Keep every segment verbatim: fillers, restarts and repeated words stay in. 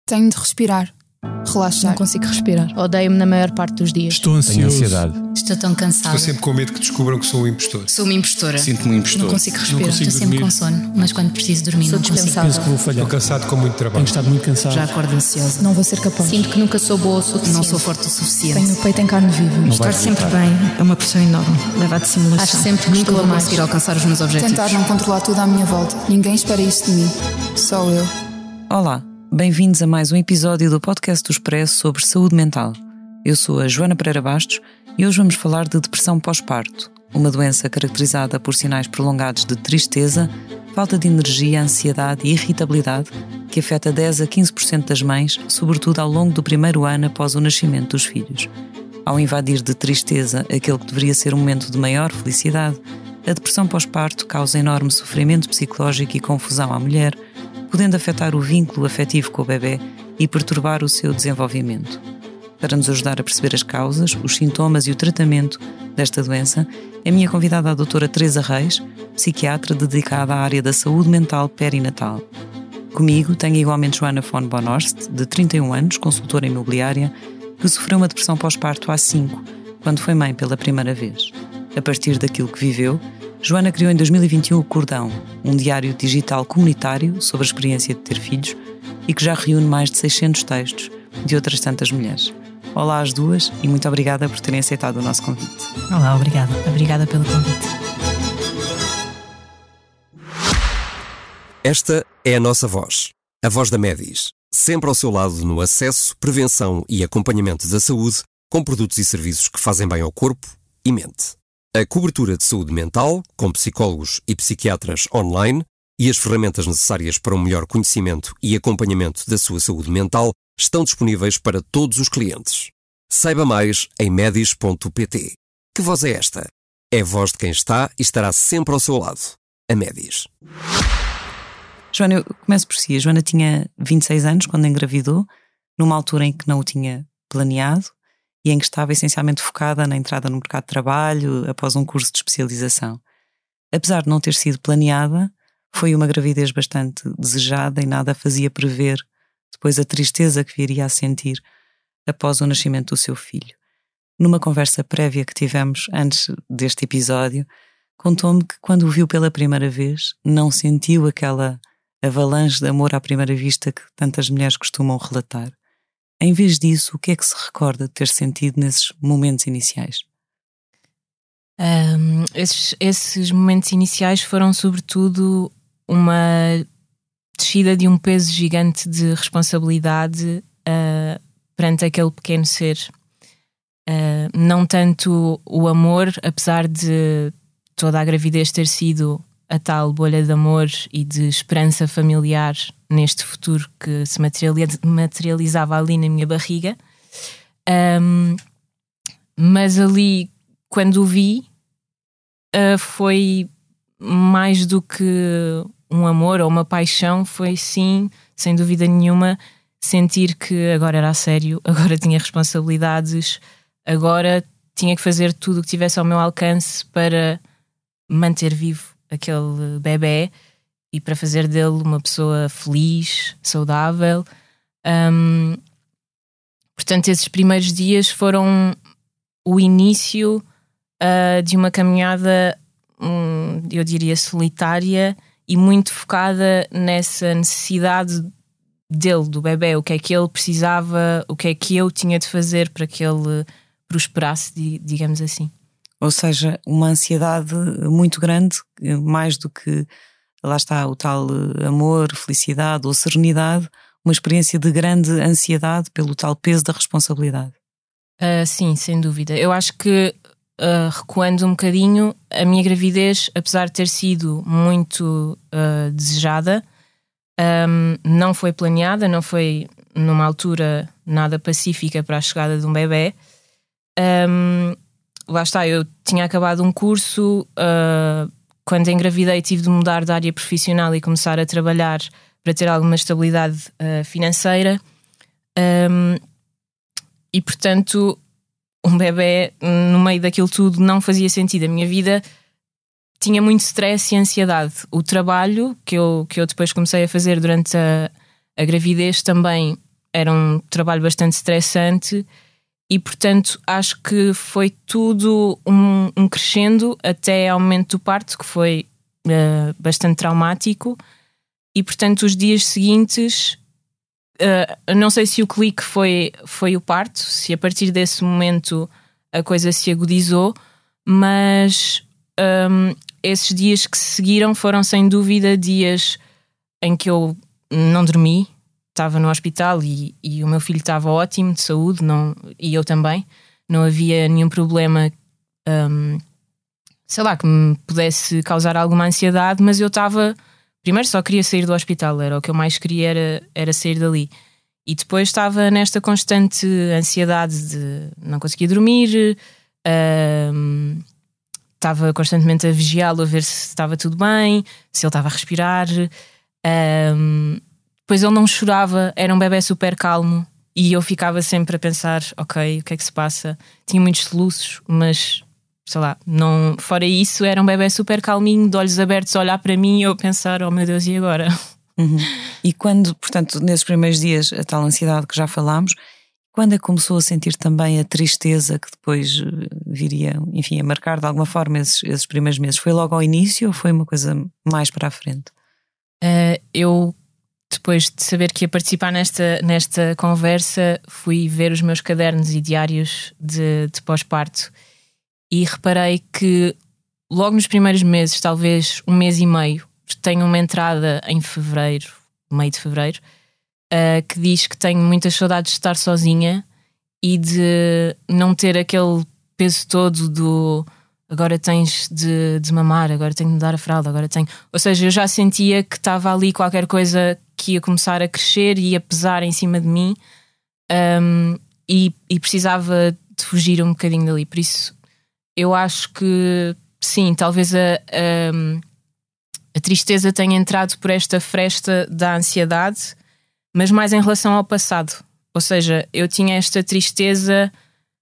Tenho de respirar, relaxar. Não consigo respirar. Odeio-me na maior parte dos dias. Estou ansioso. Tenho ansiedade. Estou tão cansada. Estou sempre com medo que descubram que sou um impostor. Sou uma impostora. Sinto-me um impostor. Não consigo respirar. Não consigo Estou sempre dormir. com sono, mas quando preciso dormir Sou não consigo. dispensável. Penso que vou falhar. Estou cansado com muito trabalho. Tenho estado muito cansado. Já acordo ansiosa. Não vou ser capaz. Sinto que nunca sou boa o suficiente. Não sou forte o suficiente. Tenho o peito em carne viva. Não Estar vai sempre resultar. bem é uma pressão enorme. Leva à dissimulação. Acho sempre que Nunca estou vou a mais. conseguir alcançar os meus objetivos. Tentar não controlar tudo à minha volta. Ninguém espera isto de mim. Só eu. Olá, bem-vindos a mais um episódio do podcast do Expresso sobre saúde mental. Eu sou a Joana Pereira Bastos e hoje vamos falar de depressão pós-parto, uma doença caracterizada por sinais prolongados de tristeza, falta de energia, ansiedade e irritabilidade que afeta dez a quinze por cento das mães, sobretudo ao longo do primeiro ano após o nascimento dos filhos. Ao invadir de tristeza aquele que deveria ser um momento de maior felicidade, a depressão pós-parto causa enorme sofrimento psicológico e confusão à mulher, podendo afetar o vínculo afetivo com o bebê e perturbar o seu desenvolvimento. Para nos ajudar a perceber as causas, os sintomas e o tratamento desta doença, é a minha convidada a doutora Teresa Reis, psiquiatra dedicada à área da saúde mental perinatal. Comigo tenho igualmente Joana von Bonhorst, de trinta e um anos, consultora imobiliária, que sofreu uma depressão pós-parto há cinco, quando foi mãe pela primeira vez. A partir daquilo que viveu, Joana criou em dois mil e vinte e um o Cordão, um diário digital comunitário sobre a experiência de ter filhos e que já reúne mais de seiscentos textos de outras tantas mulheres. Olá às duas e muito obrigada por terem aceitado o nosso convite. Olá, obrigada. Obrigada pelo convite. Esta é a nossa voz, a voz da Medis, sempre ao seu lado no acesso, prevenção e acompanhamento da saúde, com produtos e serviços que fazem bem ao corpo e mente. A cobertura de saúde mental, com psicólogos e psiquiatras online, e as ferramentas necessárias para um melhor conhecimento e acompanhamento da sua saúde mental estão disponíveis para todos os clientes. Saiba mais em medis ponto pt. Que voz é esta? É a voz de quem está e estará sempre ao seu lado. A Medis. Joana, eu começo por si. A Joana tinha vinte e seis anos quando engravidou, numa altura em que não o tinha planeado e em que estava essencialmente focada na entrada no mercado de trabalho após um curso de especialização. Apesar de não ter sido planeada, foi uma gravidez bastante desejada e nada fazia prever depois a tristeza que viria a sentir após o nascimento do seu filho. Numa conversa prévia que tivemos antes deste episódio, contou-me que quando o viu pela primeira vez não sentiu aquela avalanche de amor à primeira vista que tantas mulheres costumam relatar. Em vez disso, o que é que se recorda de ter sentido nesses momentos iniciais? Um, esses, esses momentos iniciais foram sobretudo uma descida de um peso gigante de responsabilidade uh, perante aquele pequeno ser. Uh, não tanto o amor, apesar de toda a gravidez ter sido a tal bolha de amor e de esperança familiar neste futuro que se materializava ali na minha barriga. Um, mas ali, quando o vi, uh, foi mais do que um amor ou uma paixão, foi sim, sem dúvida nenhuma, sentir que agora era a sério, agora tinha responsabilidades, agora tinha que fazer tudo o que tivesse ao meu alcance para manter vivo aquele bebé e para fazer dele uma pessoa feliz, saudável. Um, portanto, esses primeiros dias foram o início uh, de uma caminhada, um, eu diria, solitária e muito focada nessa necessidade dele, do bebé, o que é que ele precisava, o que é que eu tinha de fazer para que ele prosperasse, digamos assim. Ou seja, uma ansiedade muito grande, mais do que, lá está, o tal amor, felicidade ou serenidade, uma experiência de grande ansiedade pelo tal peso da responsabilidade. Uh, sim, sem dúvida. Eu acho que, uh, recuando um bocadinho, a minha gravidez, apesar de ter sido muito uh, desejada, um, não foi planeada, não foi numa altura nada pacífica para a chegada de um bebé. Um, lá está, eu tinha acabado um curso, uh, quando engravidei tive de mudar de área profissional e começar a trabalhar para ter alguma estabilidade uh, financeira. Um, e portanto um bebé no meio daquilo tudo não fazia sentido. A minha vida tinha muito stress e ansiedade. O trabalho que eu, que eu depois comecei a fazer durante a, a gravidez também era um trabalho bastante estressante e, portanto, acho que foi tudo um, um crescendo até ao momento do parto, que foi uh, bastante traumático. E, portanto, os dias seguintes, uh, não sei se o clique foi, foi o parto, se a partir desse momento a coisa se agudizou, mas um, esses dias que se seguiram foram sem dúvida dias em que eu não dormi. Estava no hospital e, e o meu filho estava ótimo de saúde, não, e eu também. Não havia nenhum problema, um, sei lá, que me pudesse causar alguma ansiedade, mas eu estava... Primeiro só queria sair do hospital, era o que eu mais queria, era, era sair dali. E depois estava nesta constante ansiedade de não conseguir dormir, um, estava constantemente a vigiá-lo, a ver se estava tudo bem, se ele estava a respirar... Um, Depois ele não chorava, era um bebê super calmo e eu ficava sempre a pensar, ok, o que é que se passa? Tinha muitos soluços, mas sei lá, não, fora isso era um bebê super calminho, de olhos abertos a olhar para mim e eu a pensar, oh meu Deus, e agora? Uhum. E quando, portanto, nesses primeiros dias, a tal ansiedade que já falámos, quando é que começou a sentir também a tristeza que depois viria, enfim, a marcar de alguma forma esses, esses primeiros meses? Foi logo ao início ou foi uma coisa mais para a frente? Uh, eu... Depois de saber que ia participar nesta, nesta conversa, fui ver os meus cadernos e diários de, de pós-parto e reparei que logo nos primeiros meses, talvez um mês e meio, tenho uma entrada em fevereiro, meio de fevereiro, uh, que diz que tenho muitas saudades de estar sozinha e de não ter aquele peso todo do agora tens de, de mamar, agora tenho de dar a fralda, agora tenho... Ou seja, eu já sentia que estava ali qualquer coisa que ia começar a crescer e a pesar em cima de mim, um, e, e precisava de fugir um bocadinho dali. Por isso, eu acho que sim, talvez a, a, a tristeza tenha entrado por esta fresta da ansiedade, mas mais em relação ao passado. Ou seja, eu tinha esta tristeza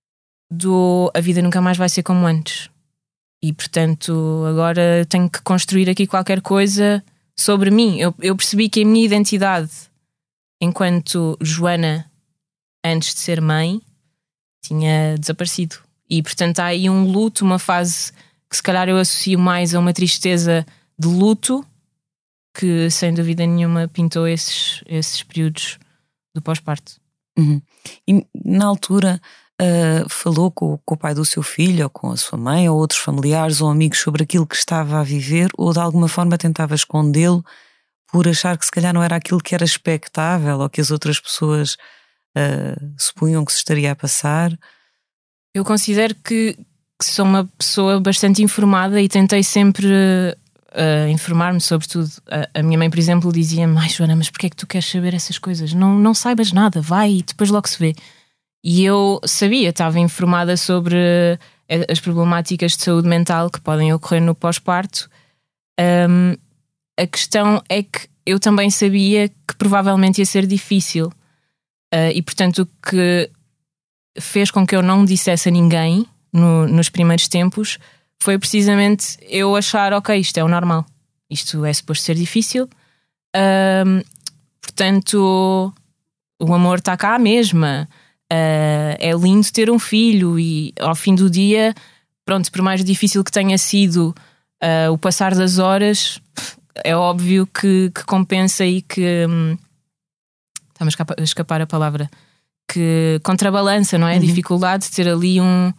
do a vida nunca mais vai ser como antes. E portanto agora tenho que construir aqui qualquer coisa sobre mim. Eu, eu percebi que a minha identidade enquanto Joana, antes de ser mãe, tinha desaparecido. E portanto há aí um luto, uma fase que se calhar eu associo mais a uma tristeza de luto, que sem dúvida nenhuma pintou esses, esses períodos do pós-parto. Uhum. E na altura... Uh, falou com, com o pai do seu filho ou com a sua mãe ou outros familiares ou amigos sobre aquilo que estava a viver, ou de alguma forma tentava escondê-lo por achar que se calhar não era aquilo que era expectável ou que as outras pessoas uh, supunham que se estaria a passar? Eu considero que, que sou uma pessoa bastante informada e tentei sempre uh, informar-me sobre tudo. A, a minha mãe, por exemplo, dizia-me: ai Joana, mas porquê é que tu queres saber essas coisas? Não, não saibas nada, vai e depois logo se vê. E eu sabia, estava informada sobre as problemáticas de saúde mental que podem ocorrer no pós-parto. Um, a questão é que eu também sabia que provavelmente ia ser difícil. Uh, e portanto o que fez com que eu não dissesse a ninguém no, nos primeiros tempos foi precisamente eu achar, ok, isto é o normal. Isto é suposto ser difícil. Um, portanto, o amor está cá à mesma. Uh, é lindo ter um filho e ao fim do dia, pronto, por mais difícil que tenha sido uh, o passar das horas, é óbvio que, que compensa e que hum, está-me a escapar, a escapar a palavra, que contrabalança, não é? A uhum. dificuldade de ter ali um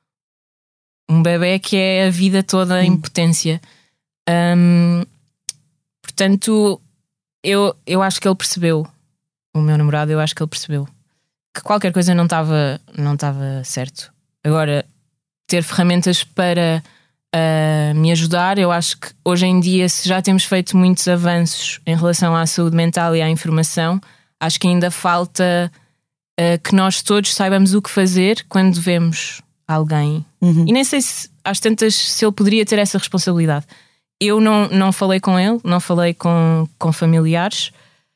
um bebê que é a vida toda em uhum. potência. Um, portanto, eu, eu acho que ele percebeu, o meu namorado, eu acho que ele percebeu que qualquer coisa não estava não estava certo. Agora, ter ferramentas para uh, me ajudar, eu acho que hoje em dia, se já temos feito muitos avanços em relação à saúde mental e à informação, acho que ainda falta uh, que nós todos saibamos o que fazer quando vemos alguém. Uhum. E nem sei se, às tantas, se ele poderia ter essa responsabilidade. Eu não, não falei com ele, não falei com, com familiares.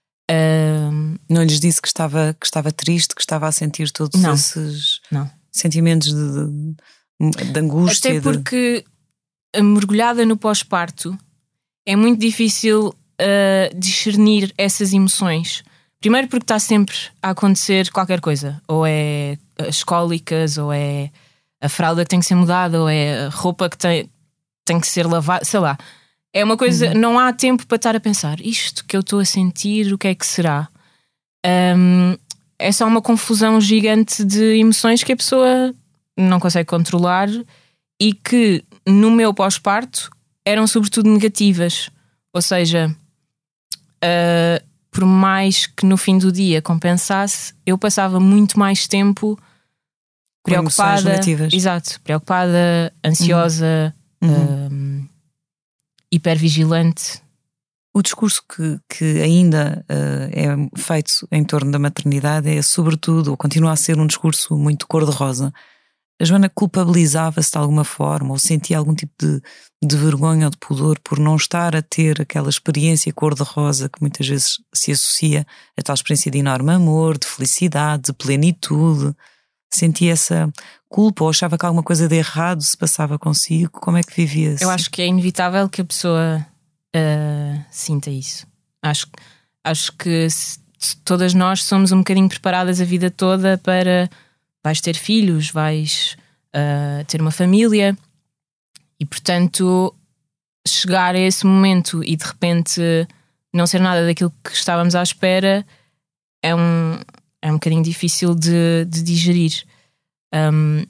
Uh, não lhes disse que estava, que estava triste, que estava a sentir todos não, esses não. sentimentos de, de, de angústia? Até porque, de... mergulhada no pós-parto, é muito difícil uh, discernir essas emoções, Primeiro porque está sempre a acontecer qualquer coisa. Ou é as cólicas, ou é a fralda que tem que ser mudada, ou é a roupa que tem, tem que ser lavada, sei lá. É uma coisa, uhum. Não há tempo para estar a pensar isto que eu estou a sentir, o que é que será? Um, é só uma confusão gigante de emoções que a pessoa não consegue controlar e que no meu pós-parto eram sobretudo negativas. Ou seja, uh, por mais que no fim do dia compensasse, eu passava muito mais tempo preocupada, exato, preocupada, ansiosa, uhum. um, hipervigilante. O discurso que, que ainda uh, é feito em torno da maternidade é sobretudo, ou continua a ser um discurso muito cor-de-rosa. A Joana culpabilizava-se de alguma forma ou sentia algum tipo de, de vergonha ou de pudor por não estar a ter aquela experiência cor-de-rosa que muitas vezes se associa a tal experiência de enorme amor, de felicidade, de plenitude. Sentia essa culpa ou achava que alguma coisa de errado se passava consigo? Como é que vivia-se? Eu acho que é inevitável que a pessoa uh, sinta isso. Acho, acho que se, se todas nós somos um bocadinho preparadas a vida toda para vais ter filhos, vais uh, ter uma família e portanto chegar a esse momento e de repente não ser nada daquilo que estávamos à espera é um... é um bocadinho difícil de, de digerir. Um,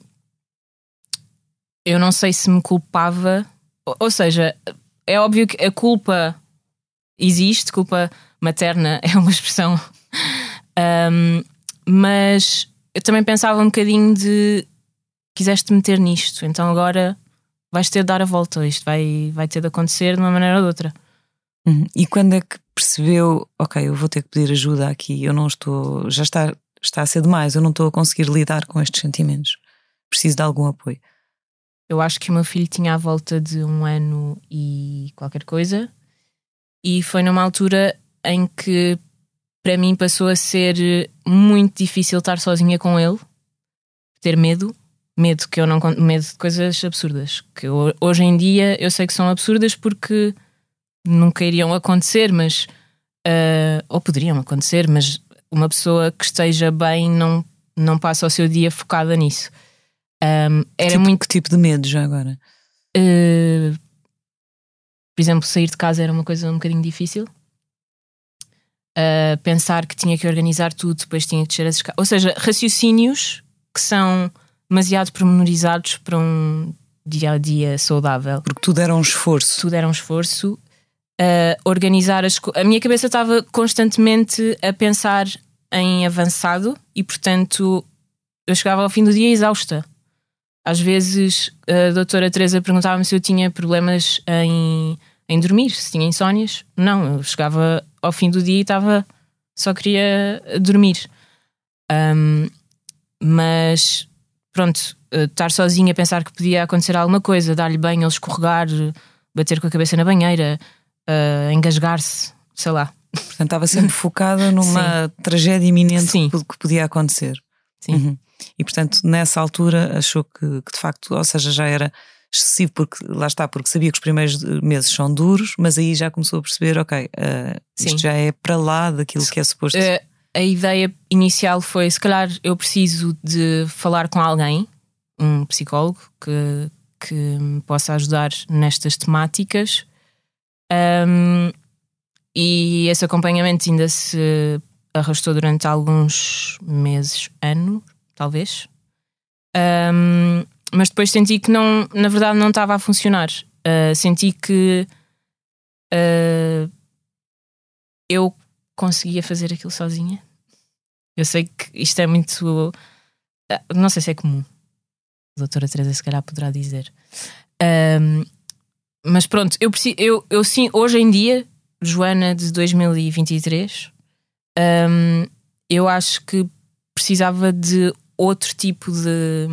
eu não sei se me culpava, ou, ou seja, é óbvio que a culpa existe, culpa materna é uma expressão, um, mas eu também pensava um bocadinho de quiseste meter nisto, então agora vais ter de dar a volta, isto vai, vai ter de acontecer de uma maneira ou de outra. Uhum. E quando é que percebeu, ok, eu vou ter que pedir ajuda aqui, eu não estou, já está, está a ser demais, eu não estou a conseguir lidar com estes sentimentos, preciso de algum apoio? Eu acho que o meu filho tinha à volta de um ano e qualquer coisa, e foi numa altura em que para mim passou a ser muito difícil estar sozinha com ele, ter medo, medo que eu não medo de coisas absurdas, que eu, hoje em dia eu sei que são absurdas porque nunca iriam acontecer, mas uh, ou poderiam acontecer, mas uma pessoa que esteja bem não, não passa o seu dia focada nisso. Um, era tipo, muito que tipo de medo já agora? Uh, por exemplo, sair de casa era uma coisa um bocadinho difícil. Uh, pensar que tinha que organizar tudo, depois tinha que descer as escadas. Ou seja, raciocínios que são demasiado pormenorizados para um dia a dia saudável. Porque tudo era um esforço. Tudo era um esforço. Uh, organizar as coisas. A minha cabeça estava constantemente a pensar em avançado e, portanto, eu chegava ao fim do dia exausta. Às vezes a doutora Teresa perguntava-me se eu tinha problemas em, em dormir, se tinha insónias. Não, eu chegava ao fim do dia e estava, só queria dormir. Um, mas pronto, estar sozinha, pensar que podia acontecer alguma coisa, dar-lhe banho, ele escorregar, bater com a cabeça na banheira, uh, engasgar-se, sei lá. Portanto, estava sempre focada numa Sim. tragédia iminente Sim. que podia acontecer. Sim. Uhum. E portanto, nessa altura achou que, que de facto, ou seja, já era excessivo, porque lá está, porque sabia que os primeiros meses são duros, mas aí já começou a perceber, ok, uh, isto já é para lá daquilo que é suposto. Uh, a ideia inicial foi, se calhar eu preciso de falar com alguém, um psicólogo que, que me possa ajudar nestas temáticas, um, e esse acompanhamento ainda se arrastou durante alguns meses, ano, talvez. Um, mas depois senti que não, na verdade não estava a funcionar. Uh, senti que uh, eu conseguia fazer aquilo sozinha. Eu sei que isto é muito... Uh, não sei se é comum. A doutora Teresa se calhar poderá dizer. Um, mas pronto, eu, preciso, eu, eu sim, hoje em dia, Joana de dois mil e vinte e três, um, eu acho que precisava de outro tipo de,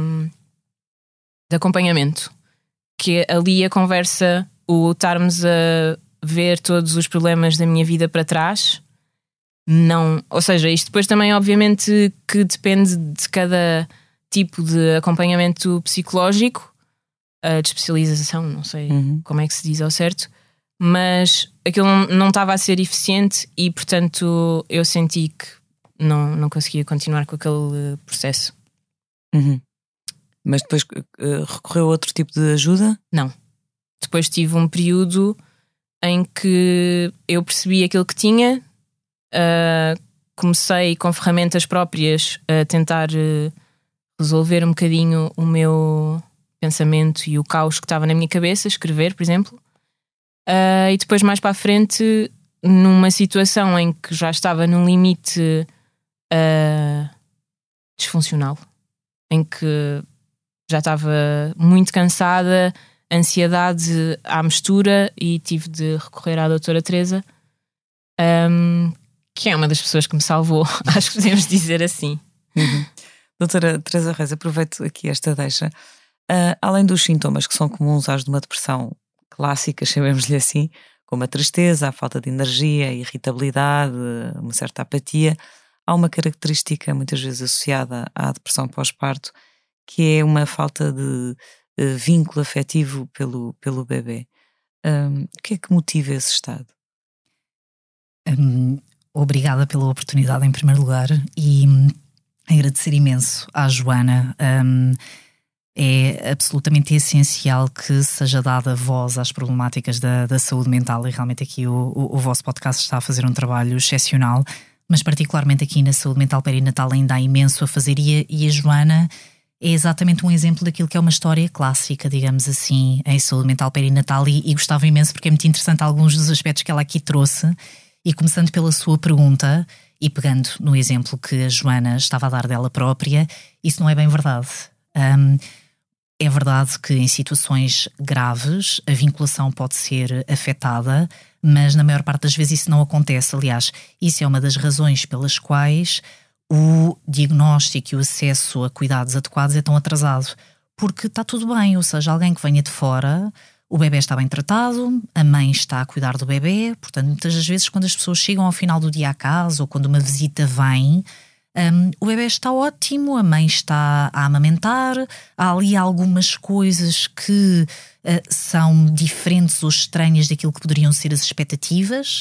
de acompanhamento, que ali a conversa, o estarmos a ver todos os problemas da minha vida para trás, não, ou seja, isto depois também obviamente que depende de cada tipo de acompanhamento psicológico, de especialização, não sei uhum. como é que se diz ao certo, mas aquilo não estava a ser eficiente e, portanto, eu senti que não, não conseguia continuar com aquele processo. Uhum. Mas depois uh, recorreu a outro tipo de ajuda? Não. Depois tive um período em que eu percebi aquilo que tinha, uh, comecei com ferramentas próprias a tentar uh, resolver um bocadinho o meu pensamento e o caos que estava na minha cabeça, escrever, por exemplo. Uh, e depois, mais para a frente, numa situação em que já estava num limite uh, disfuncional, em que já estava muito cansada, ansiedade à mistura, e tive de recorrer à doutora Teresa, um, que é uma das pessoas que me salvou, acho que podemos dizer assim. Uhum. Doutora Teresa Reis, aproveito aqui esta deixa. Uh, além dos sintomas que são comuns aos de uma depressão clássica, chamemos-lhe assim, como a tristeza, a falta de energia, a irritabilidade, uma certa apatia, há uma característica muitas vezes associada à depressão pós-parto, que é uma falta de uh, vínculo afetivo pelo, pelo bebê. Um, o que é que motiva esse estado? Um, obrigada pela oportunidade em primeiro lugar, e um, agradecer imenso à Joana. Um, é absolutamente essencial que seja dada voz às problemáticas da, da saúde mental, e realmente aqui o, o, o vosso podcast está a fazer um trabalho excepcional, mas particularmente aqui na saúde mental perinatal ainda há imenso a fazer, e a, e a Joana é exatamente um exemplo daquilo que é uma história clássica, digamos assim, em saúde mental perinatal, e, e gostava imenso porque é muito interessante alguns dos aspectos que ela aqui trouxe, e começando pela sua pergunta e pegando no exemplo que a Joana estava a dar dela própria, isso não é bem verdade. Um, é verdade que em situações graves a vinculação pode ser afetada, mas na maior parte das vezes isso não acontece. Aliás, isso é uma das razões pelas quais o diagnóstico e o acesso a cuidados adequados é tão atrasado, porque está tudo bem, ou seja, alguém que venha de fora, o bebê está bem tratado, a mãe está a cuidar do bebê, portanto muitas das vezes quando as pessoas chegam ao final do dia à casa ou quando uma visita vem, um, o bebê está ótimo, a mãe está a amamentar, há ali algumas coisas que uh, são diferentes ou estranhas daquilo que poderiam ser as expectativas.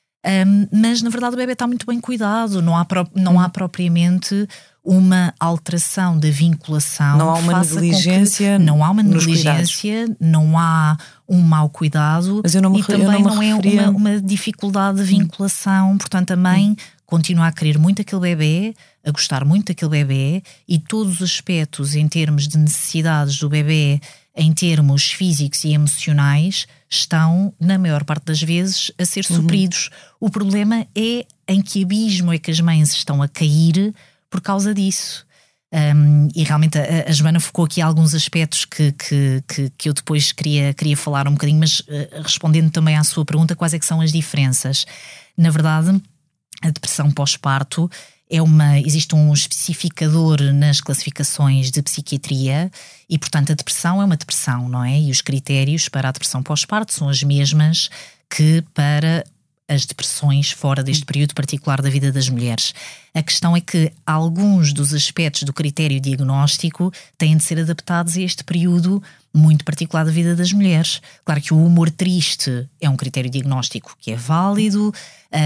Um, mas na verdade o bebê está muito bem cuidado, não há, pro, não há propriamente uma alteração da vinculação. Não há uma negligência. Que, não há uma negligência, não há um mau cuidado, mas eu não me, e também eu não, me não é referia... uma, uma dificuldade de vinculação. Portanto, a mãe hum. continua a querer muito aquele bebê, a gostar muito daquele bebê, e todos os aspectos em termos de necessidades do bebê, em termos físicos e emocionais, estão, na maior parte das vezes, a ser supridos. Uhum. O problema é em que abismo é que as mães estão a cair por causa disso. Um, e realmente a, a Joana focou aqui alguns aspectos que, que, que, que eu depois queria, queria falar um bocadinho, mas uh, respondendo também à sua pergunta, quais é que são as diferenças? Na verdade, a depressão pós-parto é uma, existe um especificador nas classificações de psiquiatria e, portanto, a depressão é uma depressão, não é? E os critérios para a depressão pós-parto são as mesmas que para as depressões fora deste período particular da vida das mulheres. A questão é que alguns dos aspectos do critério diagnóstico têm de ser adaptados a este período muito particular da vida das mulheres. Claro que o humor triste é um critério diagnóstico que é válido,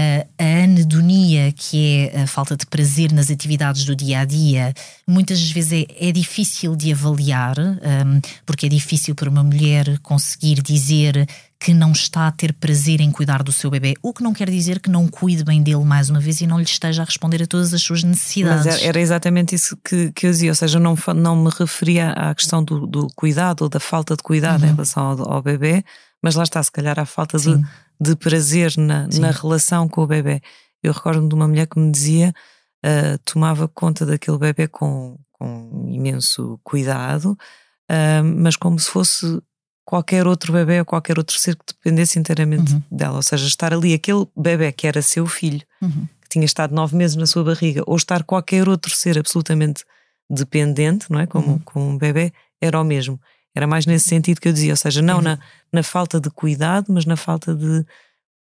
a anedonia, que é a falta de prazer nas atividades do dia-a-dia, muitas vezes é, é difícil de avaliar, um, porque é difícil para uma mulher conseguir dizer que não está a ter prazer em cuidar do seu bebê, o que não quer dizer que não cuide bem dele mais uma vez e não lhe esteja a responder a todas as suas necessidades. Mas era exatamente isso que, que eu dizia, ou seja, não, não me referia à questão do, do cuidado ou da falta de cuidado uhum. em relação ao, ao bebê, mas lá está, se calhar à falta de, de prazer na, na relação com o bebê. Eu recordo-me de uma mulher que me dizia, uh, tomava conta daquele bebê com, com imenso cuidado, uh, mas como se fosse qualquer outro bebê ou qualquer outro ser que dependesse inteiramente uhum. dela. Ou seja, estar ali aquele bebê que era seu filho, uhum. que tinha estado nove meses na sua barriga, ou estar qualquer outro ser absolutamente dependente, não é? Como, uhum. como um bebê, era o mesmo. Era mais nesse sentido que eu dizia, ou seja, não uhum. na, na falta de cuidado, mas na falta de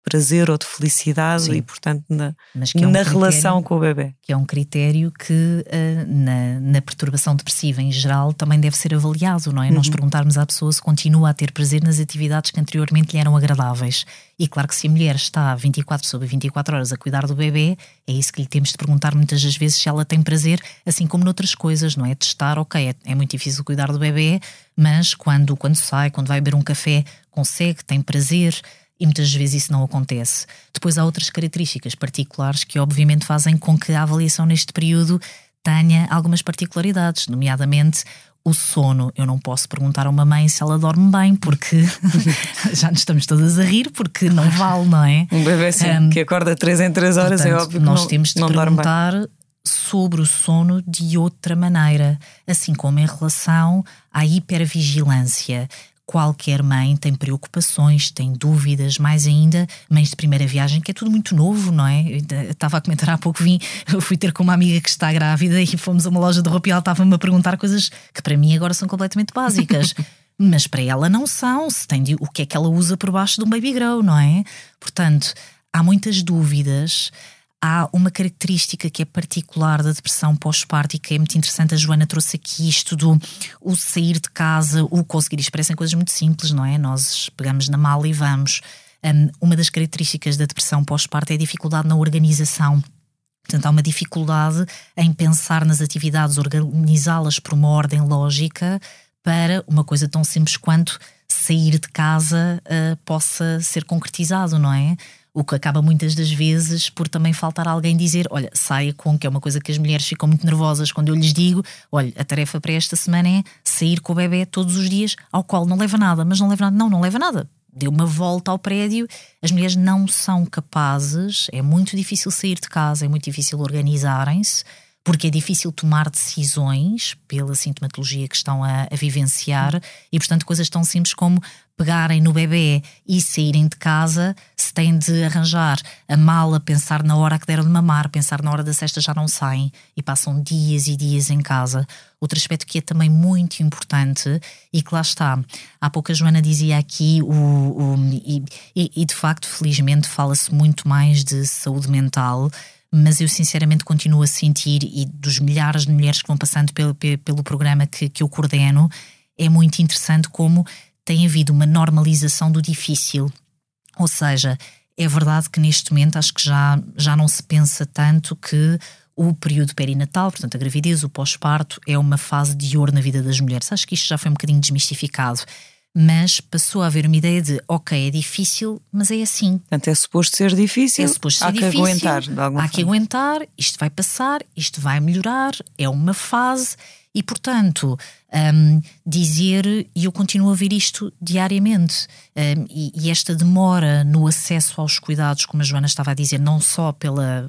prazer ou de felicidade. Sim. E, portanto, na, Mas que é um na critério, relação com o bebê. Que é um critério que uh, na, na perturbação depressiva em geral também deve ser avaliado, não é? Uhum. Nós perguntarmos à pessoa se continua a ter prazer nas atividades que anteriormente lhe eram agradáveis. E claro que se a mulher está vinte e quatro sobre vinte e quatro horas a cuidar do bebê, é isso que lhe temos de perguntar muitas das vezes, se ela tem prazer, assim como noutras coisas, não é? Testar, ok, é, é muito difícil cuidar do bebê, mas quando, quando sai, quando vai beber um café, consegue, tem prazer. E muitas vezes isso não acontece. Depois há outras características particulares que obviamente fazem com que a avaliação neste período tenha algumas particularidades, nomeadamente o sono. Eu não posso perguntar a uma mãe se ela dorme bem, porque já nos estamos todas a rir, porque não vale, não é? Um bebê assim, um, que acorda três em três horas, portanto, é óbvio que nós não, temos de não perguntar sobre o sono de outra maneira, assim como em relação à hipervigilância. Qualquer mãe tem preocupações, tem dúvidas, mais ainda mães de primeira viagem, que é tudo muito novo, não é? Eu estava a comentar há pouco, vim, eu fui ter com uma amiga que está grávida e fomos a uma loja de roupa e ela estava-me a perguntar coisas que para mim agora são completamente básicas, mas para ela não são, se tem de, o que é que ela usa por baixo de um baby grow, não é? Portanto, há muitas dúvidas. Há uma característica que é particular da depressão pós-parto e que é muito interessante. A Joana trouxe aqui isto do o sair de casa, o conseguir. Isto parecem coisas muito simples, não é? Nós pegamos na mala e vamos. Um, uma das características da depressão pós-parto é a dificuldade na organização. Portanto, há uma dificuldade em pensar nas atividades, organizá-las por uma ordem lógica para uma coisa tão simples quanto sair de casa uh, possa ser concretizado, não é? O que acaba muitas das vezes por também faltar alguém dizer, olha, saia com, que é uma coisa que as mulheres ficam muito nervosas quando eu lhes digo, olha, a tarefa para esta semana é sair com o bebê todos os dias, ao qual não leva nada, mas não leva nada, não, não leva nada. Deu uma volta ao prédio, as mulheres não são capazes, é muito difícil sair de casa, é muito difícil organizarem-se, porque é difícil tomar decisões pela sintomatologia que estão a, a vivenciar e, portanto, coisas tão simples como pegarem no bebê e saírem de casa, se têm de arranjar a mala, pensar na hora que deram de mamar, pensar na hora da cesta, já não saem e passam dias e dias em casa. Outro aspecto que é também muito importante e que lá está, há pouco a Joana dizia aqui, o, o, e, e de facto, felizmente, fala-se muito mais de saúde mental, mas eu sinceramente continuo a sentir, e dos milhares de mulheres que vão passando pelo, pelo programa que, que eu coordeno, é muito interessante como tem havido uma normalização do difícil. Ou seja, é verdade que neste momento acho que já, já não se pensa tanto que o período perinatal, portanto a gravidez, o pós-parto, é uma fase de ouro na vida das mulheres. Acho que isto já foi um bocadinho desmistificado. Mas passou a haver uma ideia de, ok, é difícil, mas é assim. Portanto, é suposto ser difícil, é suposto ser há difícil, que aguentar de alguma Há forma. que aguentar, isto vai passar, isto vai melhorar, é uma fase. E, portanto, um, dizer, e eu continuo a ver isto diariamente, um, e, e esta demora no acesso aos cuidados, como a Joana estava a dizer, não só pela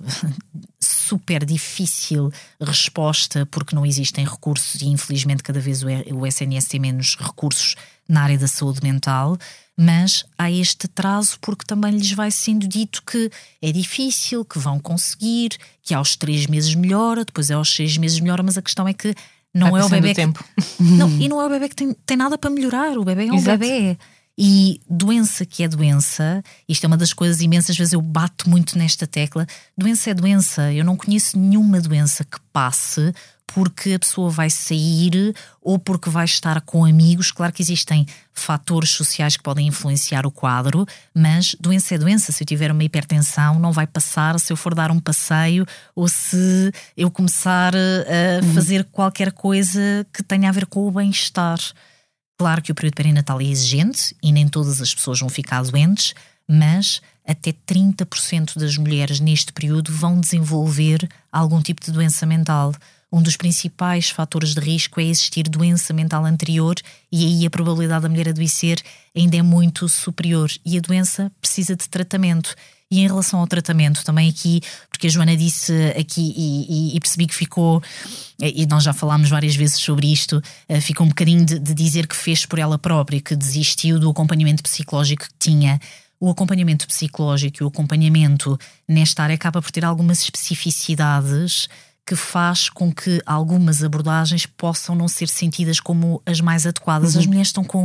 super difícil resposta, porque não existem recursos e infelizmente cada vez o S N S tem menos recursos na área da saúde mental, mas há este atraso porque também lhes vai sendo dito que é difícil, que vão conseguir, que aos três meses melhora, depois é aos seis meses melhora, mas a questão é que não vai é o bebê que... tempo. Não, e não é o bebê que tem, tem nada para melhorar, o bebê é um Exato. bebê. E doença que é doença, isto é uma das coisas imensas, vezes eu bato muito nesta tecla, doença é doença, eu não conheço nenhuma doença que passe porque a pessoa vai sair ou porque vai estar com amigos. Claro que existem fatores sociais que podem influenciar o quadro, mas doença é doença. Se eu tiver uma hipertensão não vai passar se eu for dar um passeio ou se eu começar a uhum. fazer qualquer coisa que tenha a ver com o bem-estar. Claro que o período perinatal é exigente e nem todas as pessoas vão ficar doentes, mas até trinta por cento das mulheres neste período vão desenvolver algum tipo de doença mental. Um dos principais fatores de risco é existir doença mental anterior e aí a probabilidade da mulher adoecer ainda é muito superior e a doença precisa de tratamento. E em relação ao tratamento, também aqui, porque a Joana disse aqui e, e, e percebi que ficou, e nós já falámos várias vezes sobre isto, ficou um bocadinho de, de dizer que fez por ela própria, que desistiu do acompanhamento psicológico que tinha. O acompanhamento psicológico e o acompanhamento nesta área acaba por ter algumas especificidades que faz com que algumas abordagens possam não ser sentidas como as mais adequadas. Uhum. As mulheres estão com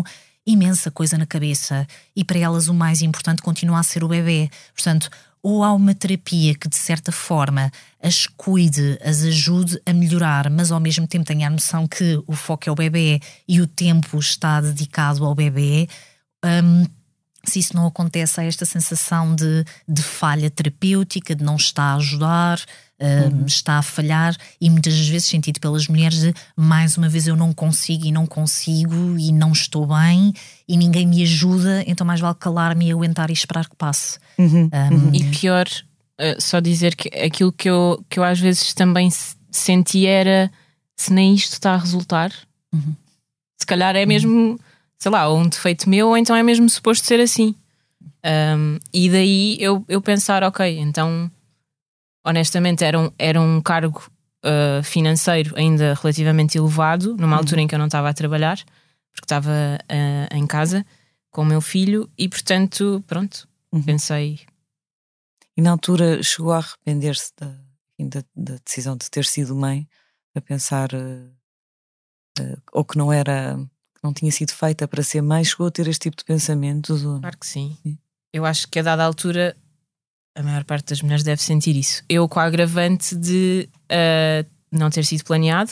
imensa coisa na cabeça e para elas o mais importante continua a ser o bebê. Portanto, ou há uma terapia que de certa forma as cuide, as ajude a melhorar, mas ao mesmo tempo tenha a noção que o foco é o bebê e o tempo está dedicado ao bebê. Um, se isso não acontece, há esta sensação de, de falha terapêutica, de não estar a ajudar, um, uhum. está a falhar, e muitas vezes sentido pelas mulheres de mais uma vez eu não consigo e não consigo e não estou bem e ninguém me ajuda, então mais vale calar-me e aguentar e esperar que passe. Uhum. Um, uhum. E pior, uh, só dizer que aquilo que eu, que eu às vezes também senti era, se nem isto está a resultar, uhum. se calhar é mesmo, sei lá, ou um defeito meu, ou então é mesmo suposto ser assim. Um, e daí eu, eu pensar, ok, então honestamente era um, era um cargo uh, financeiro ainda relativamente elevado, numa uhum. altura em que eu não estava a trabalhar, porque estava uh, em casa com o meu filho, e portanto, pronto, uhum. pensei. E na altura chegou a arrepender-se da, da, da decisão de ter sido mãe, a pensar uh, uh, ou que não era, que não tinha sido feita para ser mãe, chegou a ter este tipo de pensamentos? Ou... Claro que sim. sim. Eu acho que a dada altura a maior parte das mulheres deve sentir isso. Eu com a agravante de uh, não ter sido planeado,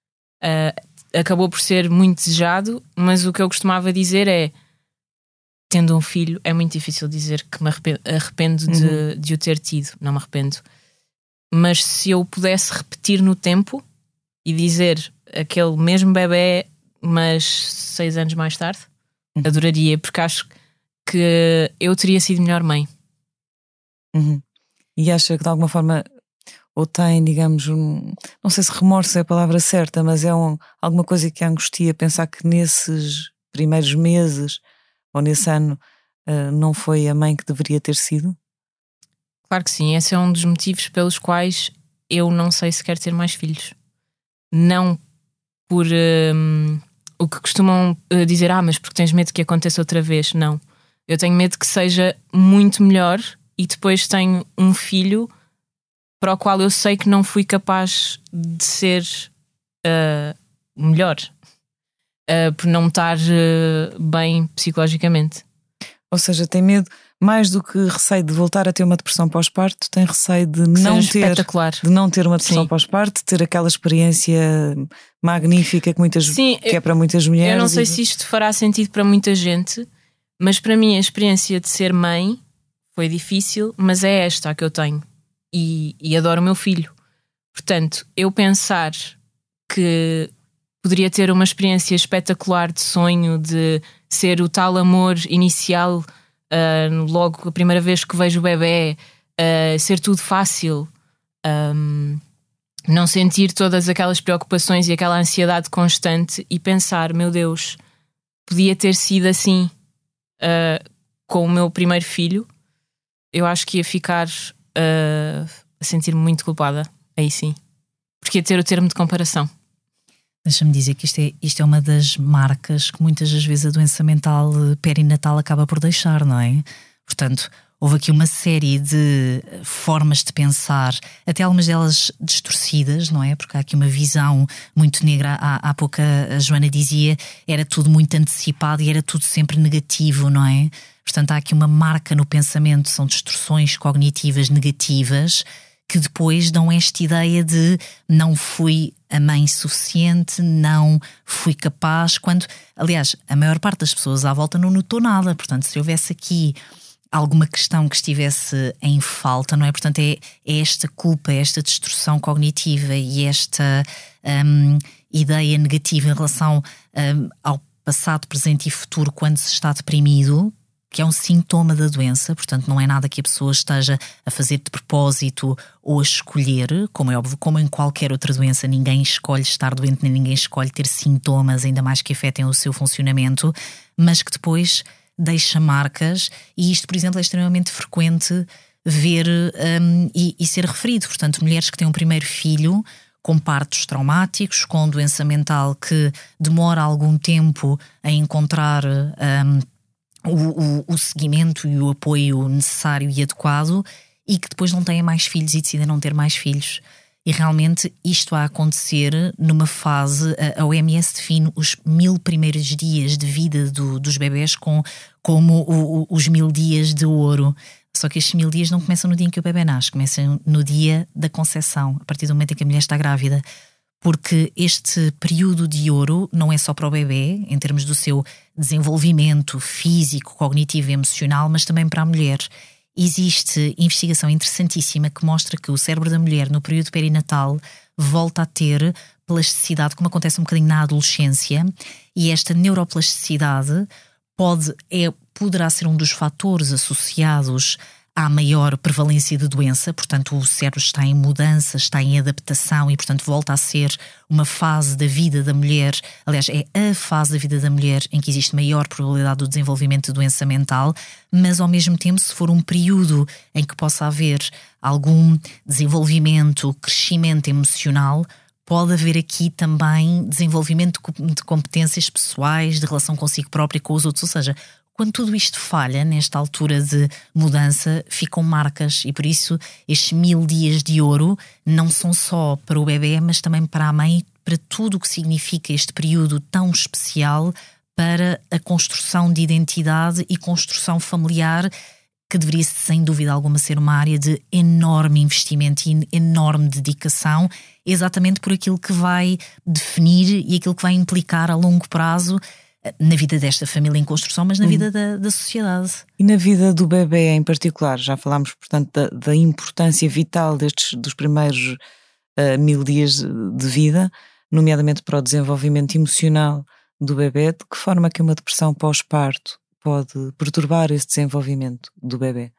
uh, acabou por ser muito desejado, mas o que eu costumava dizer é, tendo um filho é muito difícil dizer que me arrependo, arrependo uhum. de, de o ter tido. Não me arrependo. Mas se eu pudesse repetir no tempo e dizer aquele mesmo bebê, mas seis anos mais tarde, uhum. adoraria, porque acho que eu teria sido melhor mãe. Uhum. E acha que de alguma forma, ou tem, digamos, um, não sei se remorso é a palavra certa, mas é um, alguma coisa que a angustia, pensar que nesses primeiros meses ou nesse ano uh, não foi a mãe que deveria ter sido? Claro que sim, esse é um dos motivos pelos quais eu não sei se quero ter mais filhos. Não por um, o que costumam uh, dizer, ah, mas porque tens medo que aconteça outra vez. Não, eu tenho medo que seja muito melhor e depois tenho um filho para o qual eu sei que não fui capaz de ser uh, melhor, uh, por não estar uh, bem psicologicamente. Ou seja, tem medo, mais do que receio de voltar a ter uma depressão pós-parto, tem receio de não ter, de não ter uma depressão Sim. pós-parto, ter aquela experiência magnífica que, muitas, Sim, que eu, é para muitas mulheres. Eu não sei e... se isto fará sentido para muita gente, mas para mim a experiência de ser mãe foi difícil, mas é esta a que eu tenho e, e adoro o meu filho. Portanto, eu pensar que poderia ter uma experiência espetacular de sonho, de ser o tal amor inicial, uh, logo a primeira vez que vejo o bebê, uh, ser tudo fácil, um, não sentir todas aquelas preocupações e aquela ansiedade constante e pensar, meu Deus, podia ter sido assim uh, com o meu primeiro filho. Eu acho que ia ficar uh, a sentir-me muito culpada, aí sim, porque ia ter o termo de comparação. Deixa-me dizer que isto é, isto é uma das marcas que muitas das vezes a doença mental perinatal acaba por deixar, não é? Portanto, houve aqui uma série de formas de pensar, até algumas delas distorcidas, não é? Porque há aqui uma visão muito negra. Há, há pouco a Joana dizia, era tudo muito antecipado e era tudo sempre negativo, não é? Portanto, há aqui uma marca no pensamento, são distorções cognitivas negativas que depois dão esta ideia de não fui a mãe suficiente, não fui capaz, quando, aliás, a maior parte das pessoas à volta não notou nada. Portanto, se houvesse aqui alguma questão que estivesse em falta, não é? Portanto, é, é esta culpa, esta distorção cognitiva e esta um, ideia negativa em relação um, ao passado, presente e futuro quando se está deprimido, que é um sintoma da doença, portanto não é nada que a pessoa esteja a fazer de propósito ou a escolher, como é óbvio, como em qualquer outra doença, ninguém escolhe estar doente, nem ninguém escolhe ter sintomas, ainda mais que afetem o seu funcionamento, mas que depois deixa marcas, e isto, por exemplo, é extremamente frequente ver um, e, e ser referido. Portanto, mulheres que têm um primeiro filho com partos traumáticos, com doença mental que demora algum tempo a encontrar um, O, o, o seguimento e o apoio necessário e adequado, e que depois não têm mais filhos e decidem não ter mais filhos. E realmente isto a acontecer numa fase, a O M S define os mil primeiros dias de vida do, dos bebés com, como o, o, os mil dias de ouro. Só que estes mil dias não começam no dia em que o bebê nasce, começam no dia da concepção, a partir do momento em que a mulher está grávida. Porque este período de ouro não é só para o bebê, em termos do seu desenvolvimento físico, cognitivo e emocional, mas também para a mulher. Existe investigação interessantíssima que mostra que o cérebro da mulher no período perinatal volta a ter plasticidade, como acontece um bocadinho na adolescência, e esta neuroplasticidade pode, é, poderá ser um dos fatores associados à maior prevalência de doença. Portanto, o cérebro está em mudança, está em adaptação e, portanto, volta a ser uma fase da vida da mulher, aliás, é a fase da vida da mulher em que existe maior probabilidade do desenvolvimento de doença mental, mas ao mesmo tempo, se for um período em que possa haver algum desenvolvimento, crescimento emocional, pode haver aqui também desenvolvimento de competências pessoais, de relação consigo própria e com os outros, ou seja, quando tudo isto falha, nesta altura de mudança, ficam marcas, e por isso estes mil dias de ouro não são só para o bebê, mas também para a mãe, para tudo o que significa este período tão especial para a construção de identidade e construção familiar, que deveria, sem dúvida alguma, ser uma área de enorme investimento e enorme dedicação, exatamente por aquilo que vai definir e aquilo que vai implicar a longo prazo na vida desta família em construção, mas na vida hum. da, da sociedade. E na vida do bebê em particular, já falámos, portanto, da, da importância vital destes, dos primeiros uh, mil dias de vida, nomeadamente para o desenvolvimento emocional do bebê. De que forma que uma depressão pós-parto pode perturbar esse desenvolvimento do bebê?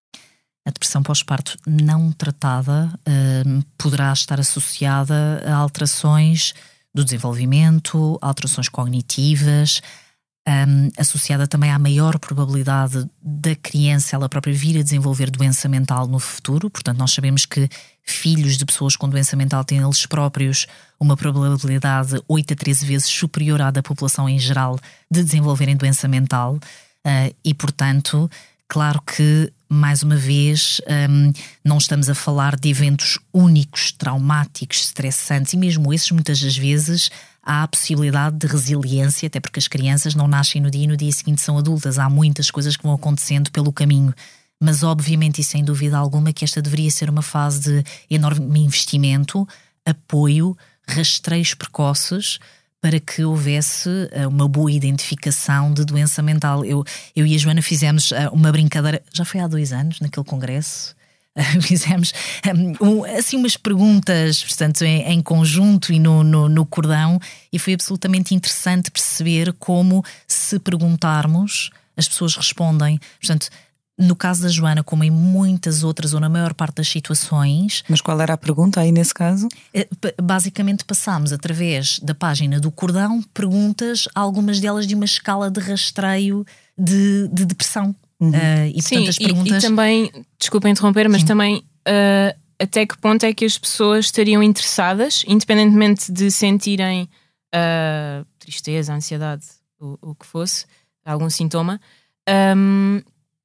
A depressão pós-parto não tratada uh, poderá estar associada a alterações do desenvolvimento, alterações cognitivas, um, associada também à maior probabilidade da criança ela própria vir a desenvolver doença mental no futuro. Portanto, nós sabemos que filhos de pessoas com doença mental têm eles próprios uma probabilidade oito a treze vezes superior à da população em geral de desenvolverem doença mental, uh, e portanto, claro que, mais uma vez, um, não estamos a falar de eventos únicos, traumáticos, estressantes, e mesmo esses, muitas das vezes, há a possibilidade de resiliência, até porque as crianças não nascem no dia e no dia seguinte são adultas. Há muitas coisas que vão acontecendo pelo caminho. Mas, obviamente, e sem dúvida alguma, que esta deveria ser uma fase de enorme investimento, apoio, rastreios precoces, para que houvesse uma boa identificação de doença mental. Eu, eu e a Joana fizemos uma brincadeira, já foi há dois anos, naquele congresso, fizemos um, assim umas perguntas, portanto, em, em conjunto e no, no, no cordão, e foi absolutamente interessante perceber como, se perguntarmos, as pessoas respondem. Portanto, no caso da Joana, como em muitas outras, ou na maior parte das situações... Mas qual era a pergunta aí nesse caso? Basicamente passámos, através da página do cordão, perguntas, algumas delas de uma escala de rastreio de, de depressão. Uhum. Uh, e, Sim, portanto, as perguntas... e, e também, desculpa interromper, mas Sim. também uh, até que ponto é que as pessoas estariam interessadas, independentemente de sentirem uh, tristeza, ansiedade, o, o que fosse, algum sintoma... Um,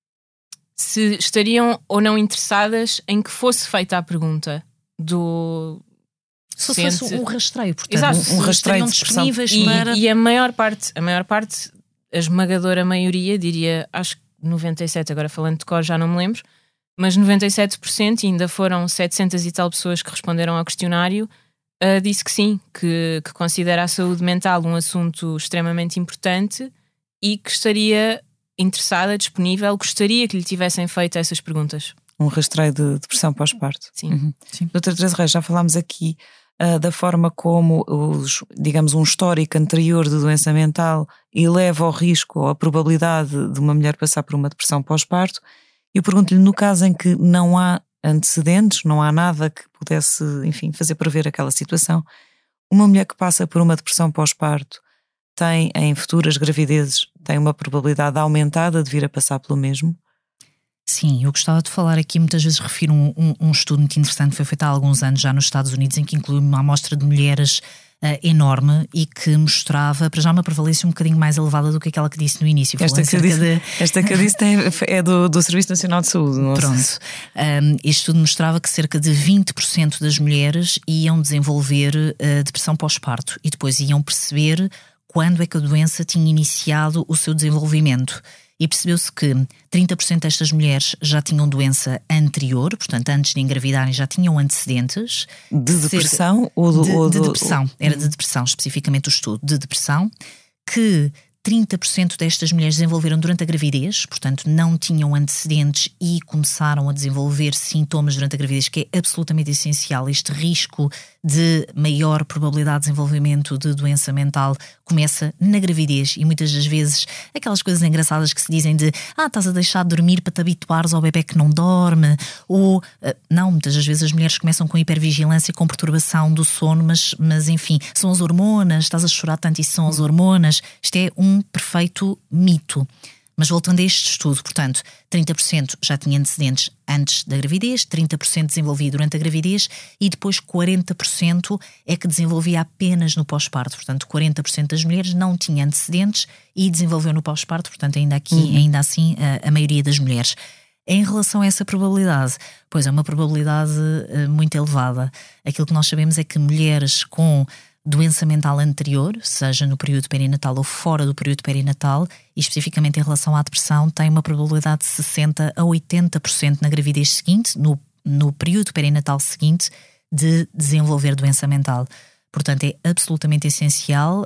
se estariam ou não interessadas em que fosse feita a pergunta do... Se fosse um rastreio, portanto, Exato, um, um rastreio disponíveis e, para... e a maior parte, a maior parte, a esmagadora maioria, diria, acho que noventa e sete por cento, agora falando de cor já não me lembro, mas noventa e sete por cento, e ainda foram setecentas e tal pessoas que responderam ao questionário, uh, disse que sim, que, que considera a saúde mental um assunto extremamente importante e que estaria... interessada, disponível, gostaria que lhe tivessem feito essas perguntas. Um rastreio de depressão pós-parto. Sim. Uhum. Sim. Doutora Teresa Reis, já falámos aqui uh, da forma como, os, digamos, um histórico anterior de doença mental eleva ao risco ou a probabilidade de uma mulher passar por uma depressão pós-parto. Eu pergunto-lhe, no caso em que não há antecedentes, não há nada que pudesse, enfim, fazer prever aquela situação, uma mulher que passa por uma depressão pós-parto tem, em futuras gravidezes, tem uma probabilidade aumentada de vir a passar pelo mesmo? Sim, eu gostava de falar aqui, muitas vezes refiro um, um, um estudo muito interessante que foi feito há alguns anos já nos Estados Unidos, em que inclui uma amostra de mulheres Uh, enorme e que mostrava para já uma prevalência um bocadinho mais elevada do que aquela que disse no início. Esta que, disse, de... esta que eu disse tem, é do, do Serviço Nacional de Saúde. Não Pronto. Um, este estudo mostrava que cerca de vinte por cento das mulheres iam desenvolver uh, depressão pós-parto e depois iam perceber quando é que a doença tinha iniciado o seu desenvolvimento. E percebeu-se que trinta por cento destas mulheres já tinham doença anterior, portanto, antes de engravidarem já tinham antecedentes. De depressão? Ou do, de, ou de do... depressão, era de depressão, especificamente o estudo de depressão, que trinta por cento destas mulheres desenvolveram durante a gravidez, portanto não tinham antecedentes e começaram a desenvolver sintomas durante a gravidez, que é absolutamente essencial. Este risco de maior probabilidade de desenvolvimento de doença mental começa na gravidez e muitas das vezes aquelas coisas engraçadas que se dizem de ah, estás a deixar de dormir para te habituares ao bebê que não dorme, ou não, muitas das vezes as mulheres começam com hipervigilância, com perturbação do sono, mas, mas enfim, são as hormonas, estás a chorar tanto, isso são as hormonas. Isto é um perfeito mito. Mas voltando a este estudo, portanto, trinta por cento já tinha antecedentes antes da gravidez, trinta por cento desenvolvia durante a gravidez e depois quarenta por cento é que desenvolvia apenas no pós-parto. Portanto, quarenta por cento das mulheres não tinha antecedentes e desenvolveu no pós-parto, portanto, ainda aqui, uhum. ainda assim, a, a maioria das mulheres. Em relação a essa probabilidade, pois é uma probabilidade uh, muito elevada. Aquilo que nós sabemos é que mulheres com doença mental anterior, seja no período perinatal ou fora do período perinatal, e especificamente em relação à depressão, tem uma probabilidade de sessenta a oitenta por cento na gravidez seguinte, no, no período perinatal seguinte, de desenvolver doença mental. Portanto, é absolutamente essencial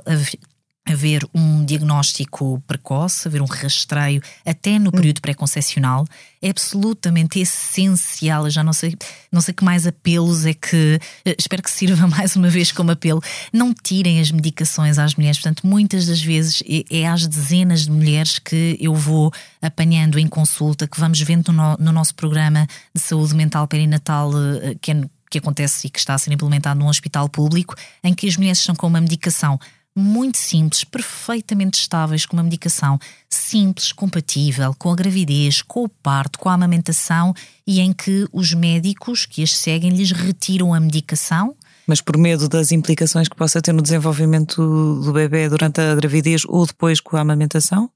haver um diagnóstico precoce, haver um rastreio até no período pré-concepcional. É absolutamente essencial. Eu já não sei, não sei que mais apelos é que, espero que sirva mais uma vez como apelo, não tirem as medicações às mulheres. Portanto, muitas das vezes é às dezenas de mulheres que eu vou apanhando em consulta, que vamos vendo no, no nosso programa de saúde mental perinatal, que, é, que acontece e que está a ser implementado num hospital público, em que as mulheres estão com uma medicação muito simples, perfeitamente estáveis, com uma medicação simples, compatível com a gravidez, com o parto, com a amamentação, e em que os médicos que as seguem lhes retiram a medicação. Mas por medo das implicações que possa ter no desenvolvimento do bebê durante a gravidez ou depois com a amamentação?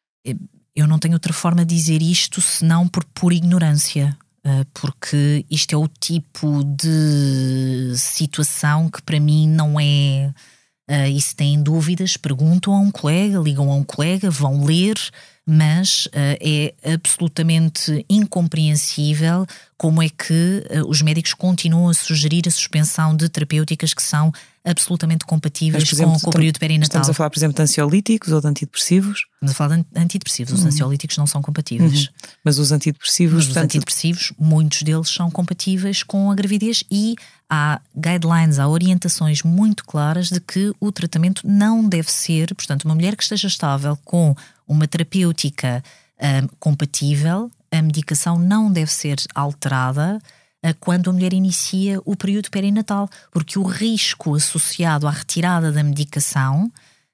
Eu não tenho outra forma de dizer isto senão por pura ignorância. Porque isto é o tipo de situação que para mim não é... Uh, e se têm dúvidas, perguntam a um colega, ligam a um colega, vão ler, mas uh, é absolutamente incompreensível como é que uh, os médicos continuam a sugerir a suspensão de terapêuticas que são absolutamente compatíveis, mas, por exemplo, com, com o período perinatal. Estamos a falar, por exemplo, de ansiolíticos ou de antidepressivos? Estamos a falar de antidepressivos. Os uhum. ansiolíticos não são compatíveis. Uhum. Mas os antidepressivos... Mas portanto... os antidepressivos, muitos deles são compatíveis com a gravidez e há guidelines, há orientações muito claras de que o tratamento não deve ser... Portanto, uma mulher que esteja estável com uma terapêutica um, compatível, a medicação não deve ser alterada quando a mulher inicia o período perinatal, porque o risco associado à retirada da medicação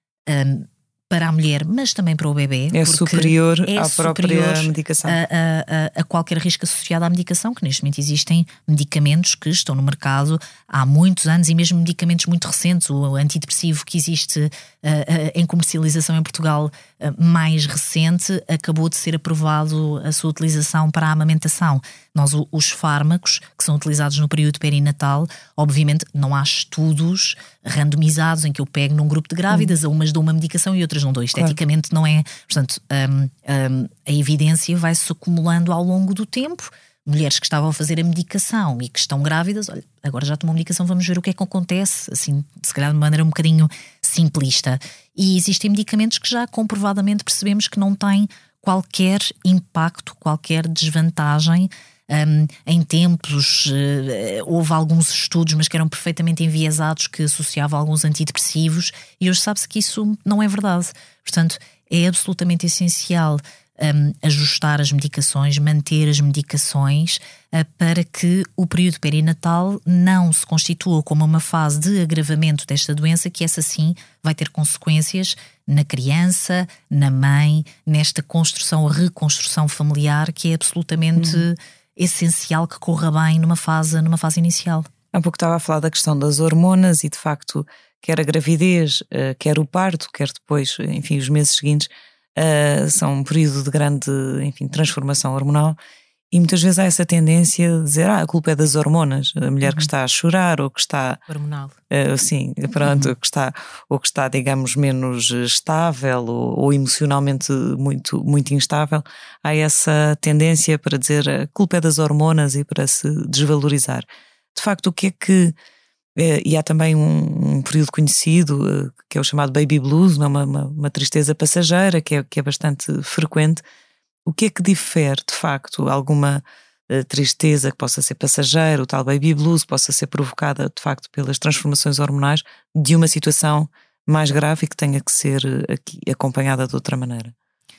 um, para a mulher, mas também para o bebê, é superior é à superior própria medicação. A, a, a qualquer risco associado à medicação, que neste momento existem medicamentos que estão no mercado há muitos anos e mesmo medicamentos muito recentes. O antidepressivo que existe uh, uh, em comercialização em Portugal uh, mais recente acabou de ser aprovado a sua utilização para a amamentação. Nós, os fármacos que são utilizados no período perinatal, obviamente não há estudos randomizados em que eu pego num grupo de grávidas, hum. a umas dou uma medicação e outras não dou. Esteticamente claro. Não é. Portanto, um, um, a evidência vai-se acumulando ao longo do tempo. Mulheres que estavam a fazer a medicação e que estão grávidas, olha, agora já tomam medicação, vamos ver o que é que acontece, assim, se calhar de maneira um bocadinho simplista. E existem medicamentos que já comprovadamente percebemos que não têm qualquer impacto, qualquer desvantagem. Um, em tempos uh, houve alguns estudos, mas que eram perfeitamente enviesados, que associavam alguns antidepressivos, e hoje sabe-se que isso não é verdade. Portanto, é absolutamente essencial um, ajustar as medicações, manter as medicações uh, para que o período perinatal não se constitua como uma fase de agravamento desta doença, que essa sim vai ter consequências na criança, na mãe, nesta construção, reconstrução familiar, que é absolutamente... Hum. essencial que corra bem numa fase, numa fase inicial. Há pouco estava a falar da questão das hormonas e de facto quer a gravidez, uh, quer o parto, quer depois, enfim, os meses seguintes, uh, são um período de grande, enfim, transformação hormonal. E muitas vezes há essa tendência de dizer, ah, a culpa é das hormonas, a mulher uhum. que está a chorar ou que está... hormonal. Uh, sim, pronto, uhum. que está, ou que está, digamos, menos estável ou, ou emocionalmente muito, muito instável. Há essa tendência para dizer a culpa é das hormonas e para se desvalorizar. De facto, o que é que... Uh, e há também um, um período conhecido, uh, que é o chamado baby blues, não? Uma, uma, uma tristeza passageira, que é, que é bastante frequente. O que é que difere, de facto, alguma uh, tristeza que possa ser passageira, o tal baby blues, possa ser provocada, de facto, pelas transformações hormonais, de uma situação mais grave e que tenha que ser uh, aqui, acompanhada de outra maneira?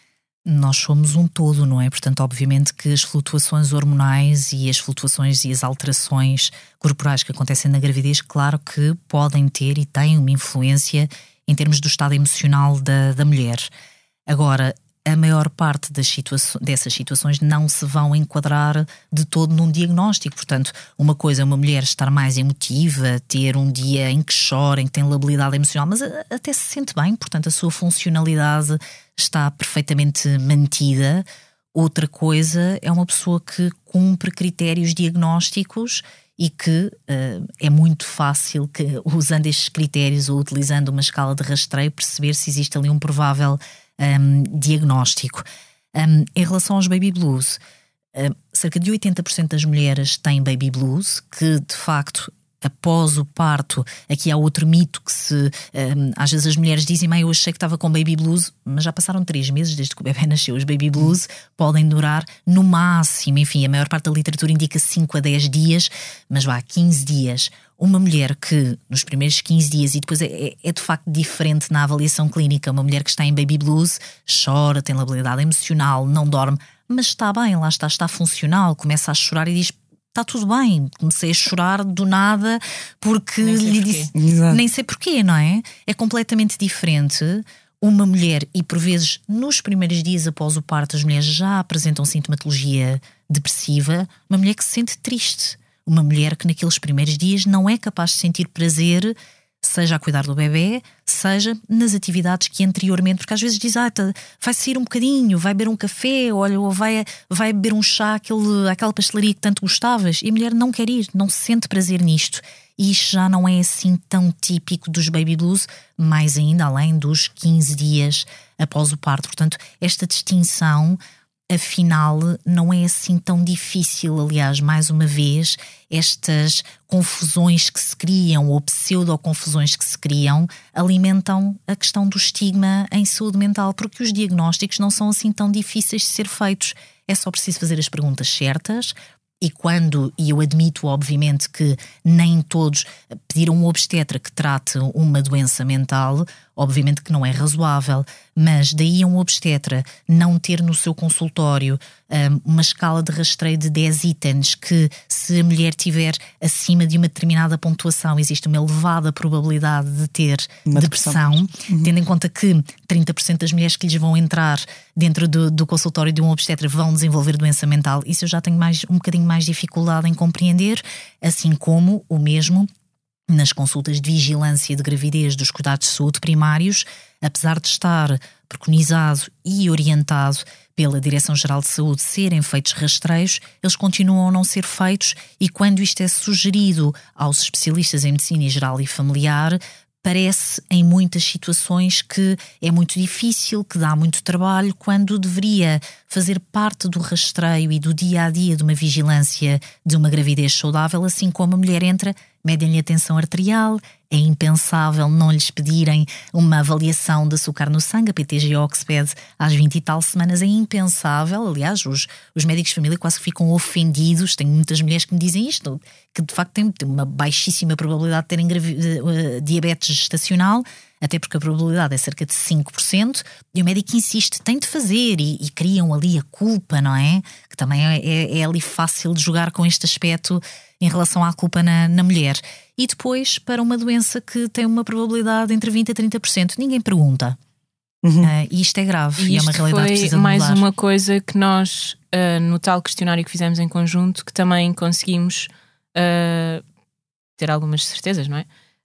Nós somos um todo, não é? Portanto, obviamente que as flutuações hormonais e as flutuações e as alterações corporais que acontecem na gravidez, claro que podem ter e têm uma influência em termos do estado emocional da, da mulher. Agora, a maior parte das situa- dessas situações não se vão enquadrar de todo num diagnóstico. Portanto, uma coisa é uma mulher estar mais emotiva, ter um dia em que chora, em que tem labilidade emocional, mas até se sente bem, portanto a sua funcionalidade está perfeitamente mantida. Outra coisa é uma pessoa que cumpre critérios diagnósticos e que uh, é muito fácil que, usando estes critérios ou utilizando uma escala de rastreio, perceber se existe ali um provável Um, diagnóstico. Um, em relação aos baby blues, um, cerca de oitenta por cento das mulheres têm baby blues, que de facto, após o parto, aqui há outro mito que se um, às vezes as mulheres dizem, mãe, eu achei que estava com baby blues, mas já passaram três meses desde que o bebê nasceu. Os baby blues podem durar no máximo, enfim, a maior parte da literatura indica cinco a dez dias, mas vá, quinze dias. Uma mulher que nos primeiros quinze dias, e depois é, é de facto diferente na avaliação clínica, uma mulher que está em baby blues chora, tem labilidade emocional, não dorme, mas está bem, lá está, está funcional, começa a chorar e diz, está tudo bem, comecei a chorar do nada porque lhe disse, nem sei porquê, não é? É completamente diferente. Uma mulher, e por vezes nos primeiros dias após o parto as mulheres já apresentam sintomatologia depressiva, uma mulher que se sente triste. Uma mulher que naqueles primeiros dias não é capaz de sentir prazer, seja a cuidar do bebê, seja nas atividades que anteriormente, porque às vezes diz, ah, tá, vai sair um bocadinho, vai beber um café, olha, ou vai, vai beber um chá, aquele, aquela pastelaria que tanto gostavas, e a mulher não quer ir, não sente prazer nisto. E isto já não é assim tão típico dos baby blues, mais ainda além dos quinze dias após o parto. Portanto, esta distinção, afinal, não é assim tão difícil. Aliás, mais uma vez, estas confusões que se criam, ou pseudo-confusões que se criam, alimentam a questão do estigma em saúde mental, porque os diagnósticos não são assim tão difíceis de ser feitos. É só preciso fazer as perguntas certas. E quando, e eu admito obviamente que nem todos, pedir a um obstetra que trate uma doença mental, obviamente que não é razoável, mas daí a um obstetra não ter no seu consultório um, uma escala de rastreio de dez itens que, se a mulher tiver acima de uma determinada pontuação, existe uma elevada probabilidade de ter uma depressão, depressão uhum. tendo em conta que trinta por cento das mulheres que lhes vão entrar dentro do, do consultório de um obstetra vão desenvolver doença mental. Isso eu já tenho mais, um bocadinho mais dificuldade em compreender, assim como o mesmo nas consultas de vigilância de gravidez dos cuidados de saúde primários, apesar de estar preconizado e orientado pela Direção-Geral de Saúde serem feitos rastreios, eles continuam a não ser feitos, e quando isto é sugerido aos especialistas em medicina geral e familiar, parece em muitas situações que é muito difícil, que dá muito trabalho, quando deveria fazer parte do rastreio e do dia-a-dia de uma vigilância de uma gravidez saudável. Assim como a mulher entra, medem-lhe a tensão arterial, é impensável não lhes pedirem uma avaliação de açúcar no sangue, a P T G O que se pede às vinte e tal semanas, é impensável. Aliás, os, os médicos de família quase que ficam ofendidos. Tenho muitas mulheres que me dizem isto, que de facto têm uma baixíssima probabilidade de terem gravi- uh, diabetes gestacional, até porque a probabilidade é cerca de cinco por cento, e o médico insiste, tem de fazer, e, e criam ali a culpa, não é? Que também é, é, é ali fácil de jogar com este aspecto em relação à culpa na, na mulher. E depois, para uma doença que tem uma probabilidade entre vinte a trinta por cento, ninguém pergunta. Uhum. Uh, e isto é grave, e, e é uma realidade que precisa de mudar. Mais uma coisa que nós, uh, no tal questionário que fizemos em conjunto, que também conseguimos uh, ter algumas certezas, não é?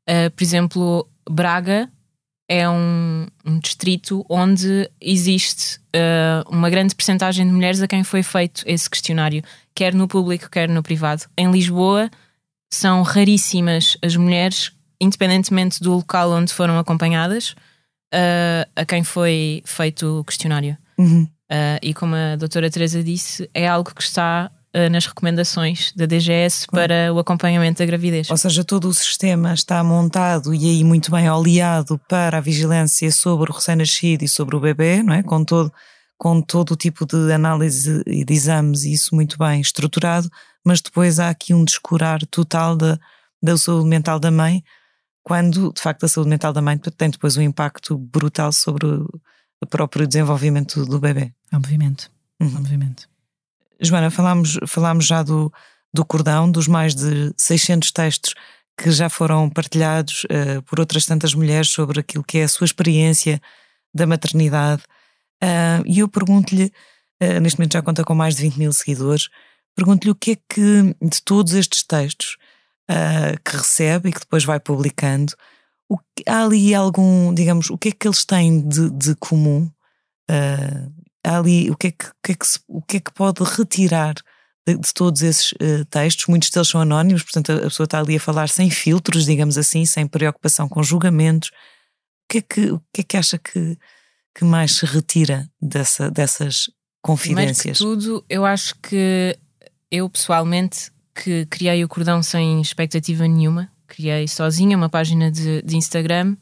Uh, por exemplo, Braga é um, um distrito onde existe uh, uma grande percentagem de mulheres a quem foi feito esse questionário, quer no público, quer no privado. Em Lisboa são raríssimas as mulheres, independentemente do local onde foram acompanhadas, uh, a quem foi feito o questionário. Uhum. Uh, e como a doutora Teresa disse, é algo que está uh, nas recomendações da D G S claro. Para o acompanhamento da gravidez. Ou seja, todo o sistema está montado e aí muito bem oleado para a vigilância sobre o recém-nascido e sobre o bebê, não é? Com todo, com todo o tipo de análise e de exames e isso muito bem estruturado, mas depois há aqui um descurar total da, da saúde mental da mãe, quando de facto a saúde mental da mãe tem depois um impacto brutal sobre o o próprio desenvolvimento do bebê. Obviamente, uhum. obviamente. Joana, falámos, falámos já do, do cordão, dos mais de seiscentos textos que já foram partilhados uh, por outras tantas mulheres sobre aquilo que é a sua experiência da maternidade. Uh, e eu pergunto-lhe, uh, neste momento já conta com mais de vinte mil seguidores, pergunto-lhe o que é que, de todos estes textos uh, que recebe e que depois vai publicando, O que, há ali algum, digamos, o que é que eles têm de, de comum? Uh, há ali, o que, é que, o, que é que se, o que é que pode retirar de, de todos esses uh, textos? Muitos deles são anónimos, portanto a, a pessoa está ali a falar sem filtros, digamos assim, sem preocupação com julgamentos. O que é que, o que, é que acha que, que mais se retira dessa, dessas confidências? Primeiro que tudo, eu acho que eu pessoalmente que criei o cordão sem expectativa nenhuma. Criei sozinha uma página de, de Instagram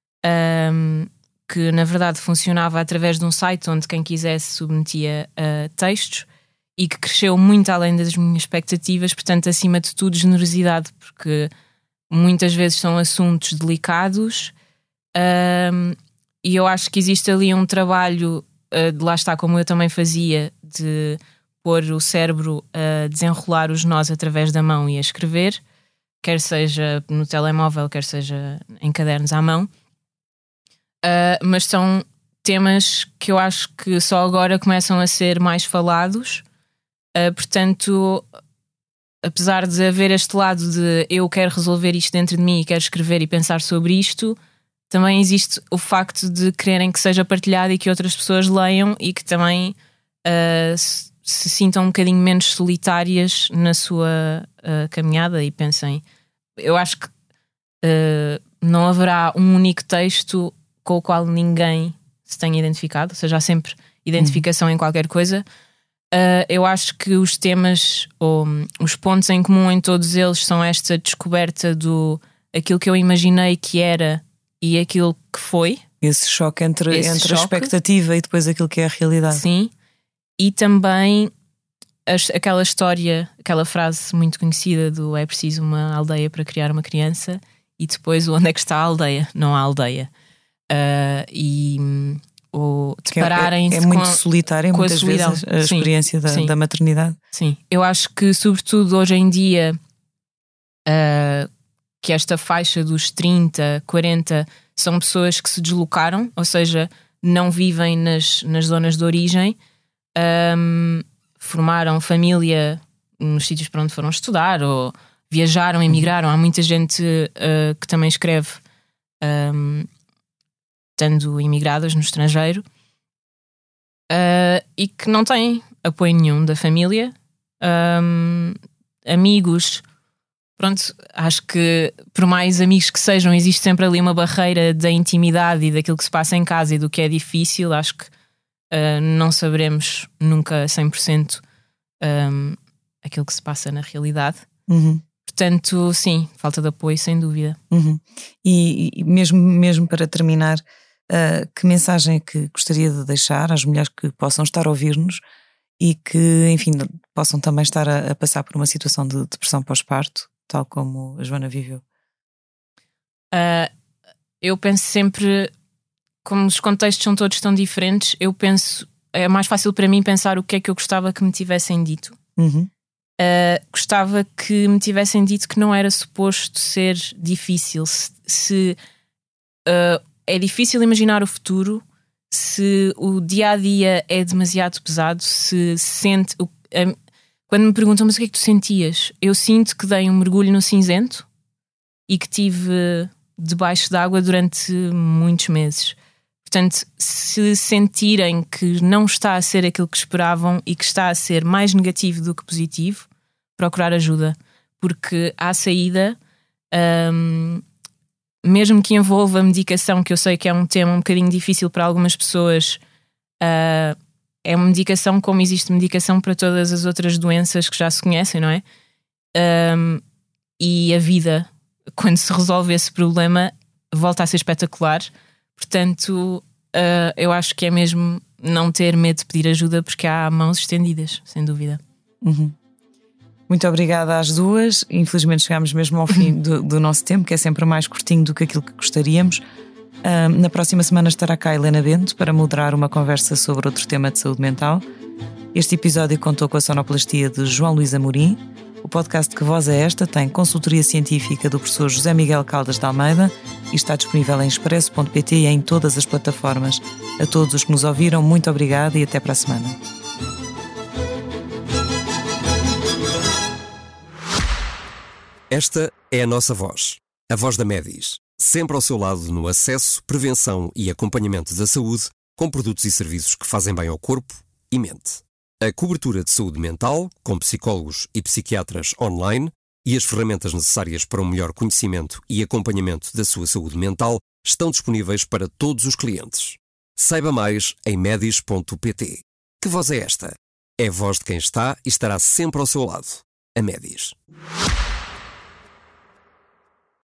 um, que na verdade funcionava através de um site onde quem quisesse submetia uh, textos e que cresceu muito além das minhas expectativas, portanto acima de tudo generosidade, porque muitas vezes são assuntos delicados um, e eu acho que existe ali um trabalho uh, de lá está, como eu também fazia, de pôr o cérebro a desenrolar os nós através da mão e a escrever, quer seja no telemóvel, quer seja em cadernos à mão. Uh, mas são temas que eu acho que só agora começam a ser mais falados. Uh, portanto, apesar de haver este lado de eu quero resolver isto dentro de mim e quero escrever e pensar sobre isto, também existe o facto de quererem que seja partilhado e que outras pessoas leiam e que também uh, se, se sintam um bocadinho menos solitárias na sua uh, caminhada e pensem, eu acho que uh, não haverá um único texto com o qual ninguém se tenha identificado, ou seja, há sempre identificação uhum. em qualquer coisa. Uh, eu acho que os temas ou um, os pontos em comum em todos eles são esta descoberta do aquilo que eu imaginei que era e aquilo que foi. Esse choque entre, Esse entre choque. a expectativa e depois aquilo que é a realidade. Sim, e também as, aquela história, aquela frase muito conhecida do é preciso uma aldeia para criar uma criança, e depois onde é que está a aldeia? Não há aldeia. Uh, e ou depararem-se é, é, é muito com, solitária com muitas a solidão. vezes a Sim, experiência da, sim. da maternidade. Sim, eu acho que sobretudo hoje em dia uh, que esta faixa dos trinta, quarenta são pessoas que se deslocaram, ou seja, não vivem nas, nas zonas de origem, um, formaram família nos sítios para onde foram estudar ou viajaram, emigraram. Há muita gente uh, que também escreve um, estando imigradas no estrangeiro uh, e que não têm apoio nenhum da família, um, amigos. Pronto, acho que por mais amigos que sejam, existe sempre ali uma barreira da intimidade e daquilo que se passa em casa e do que é difícil. Acho que uh, não saberemos nunca cem por cento um, aquilo que se passa na realidade. Uhum. Portanto, sim, falta de apoio, sem dúvida. Uhum. E, e mesmo, mesmo para terminar, uh, que mensagem é que gostaria de deixar às mulheres que possam estar a ouvir-nos e que, enfim, possam também estar a, a passar por uma situação de depressão pós-parto, tal como a Joana viveu? Uh, eu penso sempre, como os contextos são todos tão diferentes, eu penso, é mais fácil para mim pensar o que é que eu gostava que me tivessem dito. Uhum. Uh, gostava que me tivessem dito que não era suposto ser difícil. Se, se uh, é difícil imaginar o futuro, se o dia a dia é demasiado pesado, se sente. Uh, quando me perguntam, mas o que é que tu sentias? Eu sinto que dei um mergulho no cinzento e que tive debaixo d'água durante muitos meses. Portanto, se sentirem que não está a ser aquilo que esperavam e que está a ser mais negativo do que positivo, procurar ajuda, porque à saída, hum, mesmo que envolva medicação, que eu sei que é um tema um bocadinho difícil para algumas pessoas, uh, é uma medicação como existe medicação para todas as outras doenças que já se conhecem, não é? Um, e a vida, quando se resolve esse problema, volta a ser espetacular. Portanto, uh, eu acho que é mesmo não ter medo de pedir ajuda, porque há mãos estendidas, sem dúvida. Uhum. Muito obrigada às duas. Infelizmente chegámos mesmo ao fim do, do nosso tempo, que é sempre mais curtinho do que aquilo que gostaríamos. Uh, na próxima semana estará cá a Helena Bento para moderar uma conversa sobre outro tema de saúde mental. Este episódio contou com a sonoplastia de João Luís Amorim. O podcast Que Voz é Esta tem consultoria científica do professor José Miguel Caldas de Almeida e está disponível em expresso ponto pt e em todas as plataformas. A todos os que nos ouviram, muito obrigada e até para a semana. Esta é a nossa voz, a voz da Medis, sempre ao seu lado no acesso, prevenção e acompanhamento da saúde, com produtos e serviços que fazem bem ao corpo e mente. A cobertura de saúde mental, com psicólogos e psiquiatras online, e as ferramentas necessárias para um melhor conhecimento e acompanhamento da sua saúde mental estão disponíveis para todos os clientes. Saiba mais em medis ponto pt. Que voz é esta? É a voz de quem está e estará sempre ao seu lado. A Medis.